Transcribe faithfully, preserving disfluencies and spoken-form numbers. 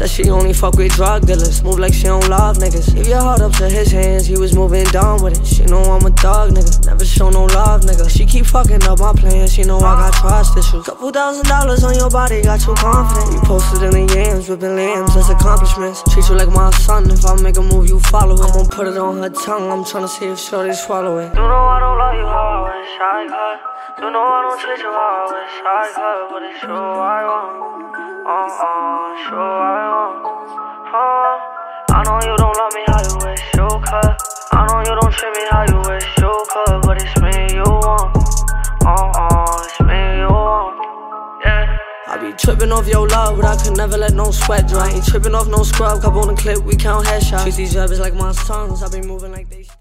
Said she only fuck with drug dealers. Move like she don't love niggas. Give your heart up to his hands, he was moving down with it. She know I'm a thug nigga, never show no love nigga. She keep fucking up my plans, she know I got trust issues. Couple thousand dollars on your body, got you confident. You posted in the yams, ripping lambs, that's accomplishments. Treat you like my son, if I make a move you follow it. I'm gon' put it on her tongue, I'm tryna see if shorty swallow it. You know I don't love you how I wish I could. You know I don't treat you how I wish I could. But it's you I want, uh-uh, it's you I want, uh. I know you don't love me how you wish you could. I know you don't treat me how you wish you could. But it's me you want, uh-uh, it's me you want, yeah. I be trippin' off your love, but I could never let no sweat dry. Ain't trippin' off no scrub, cup on the clip, we count headshots. Treat these rappers like my sons, I be moving like they